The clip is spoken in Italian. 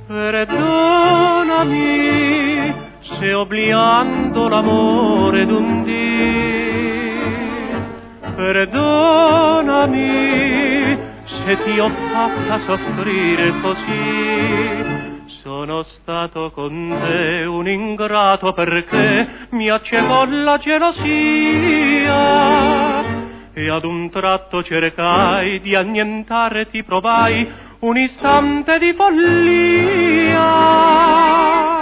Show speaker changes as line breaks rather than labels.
Perdonami se obliando l'amore d'un dì, perdonami se ti ho fatta soffrire così. Sono stato con te un ingrato perché mi accecò la gelosia e ad un tratto cercai di annientare, ti provai un istante di follia.